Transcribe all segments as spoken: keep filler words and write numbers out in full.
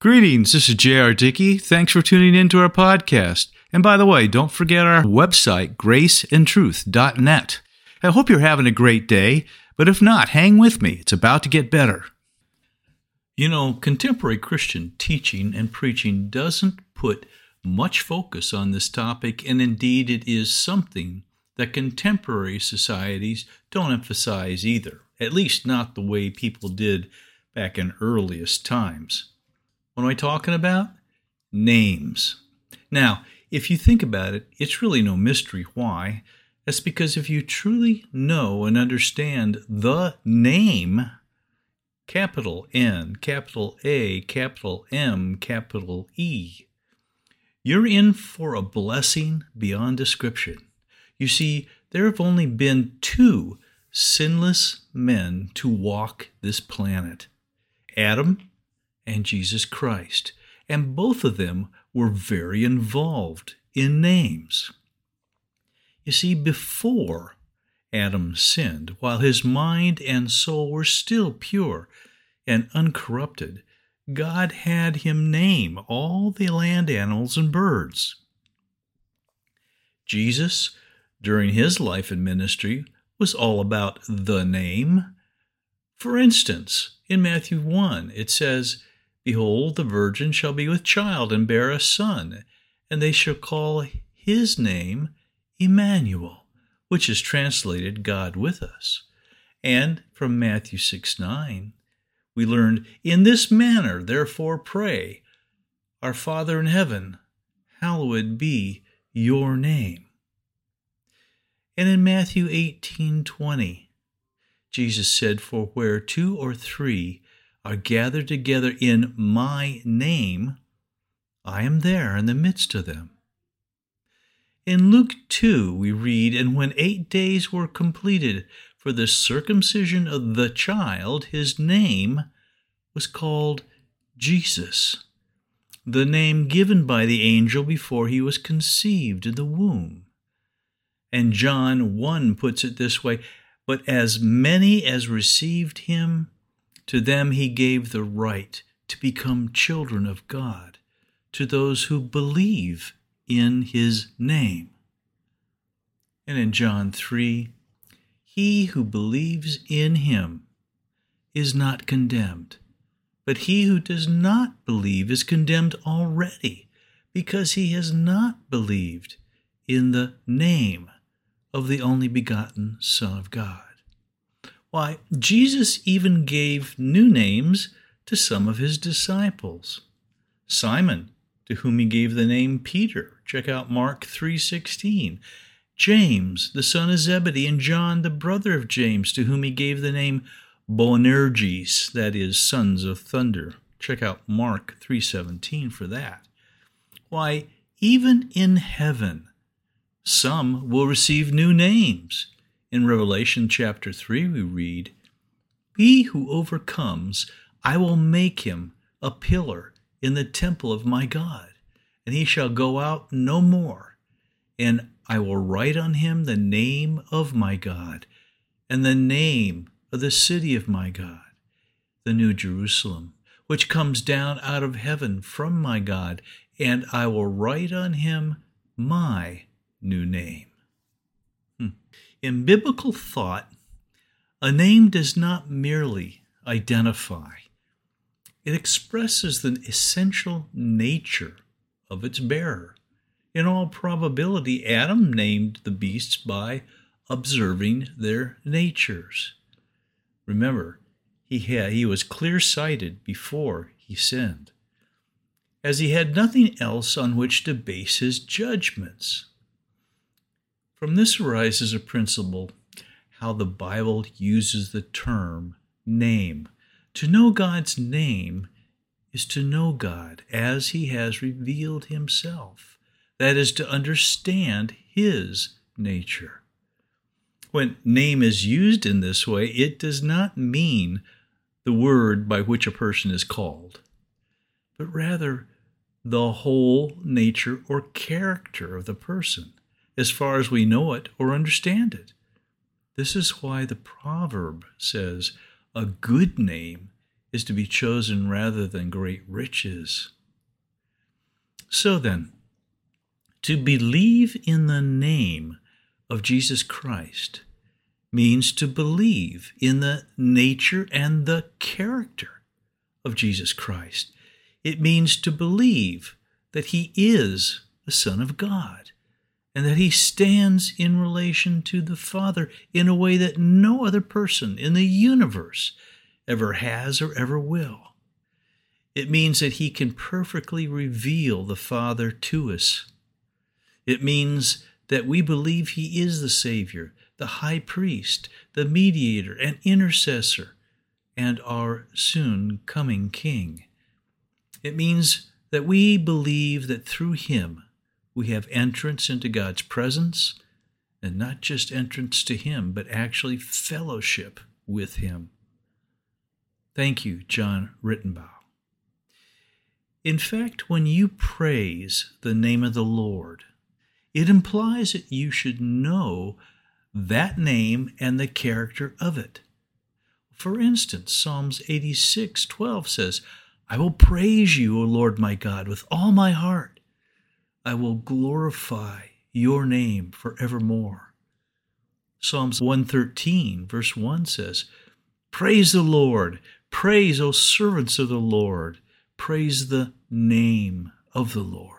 Greetings, this is J R. Dickey. Thanks for tuning in to our podcast. And by the way, don't forget our website, grace and truth dot net. I hope you're having a great day, but if not, hang with me. It's about to get better. You know, contemporary Christian teaching and preaching doesn't put much focus on this topic, and indeed it is something that contemporary societies don't emphasize either, at least not the way people did back in earliest times. What am I talking about? Names. Now, if you think about it, it's really no mystery why. That's because if you truly know and understand the name, capital N, capital A, capital M, capital E, you're in for a blessing beyond description. You see, there have only been two sinless men to walk this planet, Adam and Jesus Christ, and both of them were very involved in names. You see, before Adam sinned, while his mind and soul were still pure and uncorrupted, God had him name all the land animals and birds. Jesus, during his life and ministry, was all about the name. For instance, in Matthew one, it says, "Behold, the virgin shall be with child and bear a son, and they shall call his name Emmanuel," which is translated God with us. And from Matthew six nine, we learned, "In this manner, therefore, pray, Our Father in heaven, hallowed be your name." And in Matthew eighteen twenty, Jesus said, "For where two or three are gathered together in my name, I am there in the midst of them." In Luke two, we read, "And when eight days were completed for the circumcision of the child, his name was called Jesus, the name given by the angel before he was conceived in the womb." And John one puts it this way, "But as many as received him, to them he gave the right to become children of God, to those who believe in his name." And in John three, "He who believes in him is not condemned, but he who does not believe is condemned already, because he has not believed in the name of the only begotten Son of God." Why, Jesus even gave new names to some of his disciples. Simon, to whom he gave the name Peter. Check out Mark three sixteen. James, the son of Zebedee, and John, the brother of James, to whom he gave the name Boanerges, that is, sons of thunder. Check out Mark three seventeen for that. Why, even in heaven, some will receive new names. In Revelation chapter three, we read, "He who overcomes, I will make him a pillar in the temple of my God, and he shall go out no more. And I will write on him the name of my God, and the name of the city of my God, the New Jerusalem, which comes down out of heaven from my God, and I will write on him my new name." In biblical thought, a name does not merely identify. It expresses the essential nature of its bearer. In all probability, Adam named the beasts by observing their natures. Remember, he had, he was clear-sighted before he sinned, as he had nothing else on which to base his judgments. From this arises a principle, how the Bible uses the term name. To know God's name is to know God as he has revealed himself. That is, to understand his nature. When name is used in this way, it does not mean the word by which a person is called, but rather the whole nature or character of the person, as far as we know it or understand it. This is why the proverb says, "A good name is to be chosen rather than great riches. So then, to believe in the name of Jesus Christ means to believe in the nature and the character of Jesus Christ. It means to believe that he is the Son of God and that he stands in relation to the Father in a way that no other person in the universe ever has or ever will. It means that he can perfectly reveal the Father to us. It means that we believe he is the Savior, the high priest, the mediator and intercessor, and our soon coming King. It means that we believe that through him we have entrance into God's presence, and not just entrance to him, but actually fellowship with him. Thank you, John Rittenbaugh. In fact, when you praise the name of the Lord, it implies that you should know that name and the character of it. For instance, Psalms eighty-six twelve says, I will praise you, O Lord my God, with all my heart. I will glorify your name forevermore. Psalms one thirteen, verse one says, Praise the Lord, praise, O servants of the Lord, praise the name of the Lord.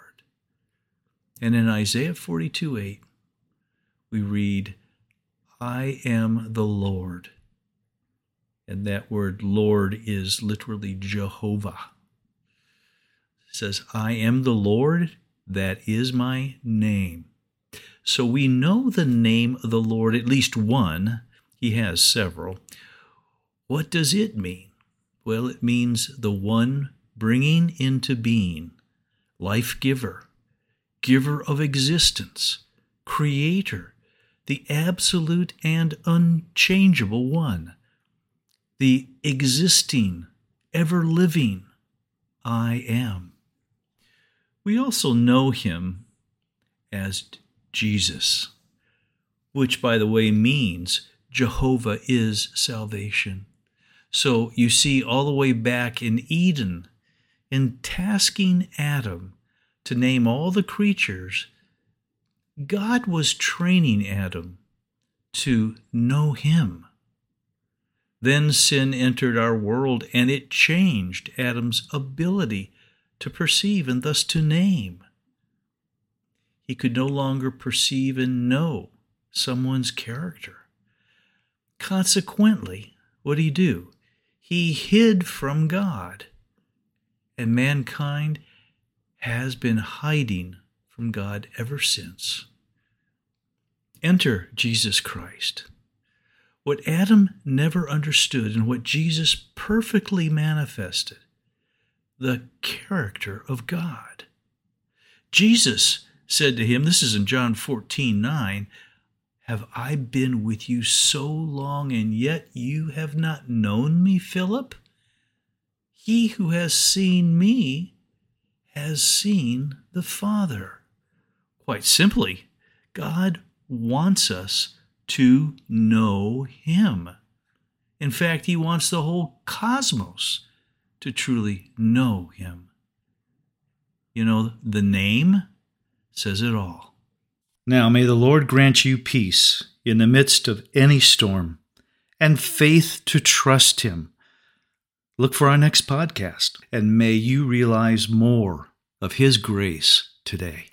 And in Isaiah forty-two eight, we read, I am the Lord. And that word Lord is literally Jehovah. It says, I am the Lord, that is my name. So we know the name of the Lord, at least one. He has several. What does it mean? Well, it means the one bringing into being, life giver, giver of existence, creator, the absolute and unchangeable one, the existing, ever-living I am. We also know him as Jesus, which, by the way, means Jehovah is salvation. So you see, all the way back in Eden, in tasking Adam to name all the creatures, God was training Adam to know him. Then sin entered our world, and it changed Adam's ability to perceive and thus to name. He could no longer perceive and know someone's character. Consequently, what did he do? He hid from God, and mankind has been hiding from God ever since. Enter Jesus Christ. What Adam never understood and what Jesus perfectly manifested, the character of God. Jesus said to him, this is in John fourteen nine, have I been with you so long, and yet you have not known me, Philip? He who has seen me has seen the Father. Quite simply, God wants us to know him. In fact, he wants the whole cosmos to truly know him. You know, the name says it all. Now may the Lord grant you peace in the midst of any storm and faith to trust him. Look for our next podcast, and may you realize more of his grace today.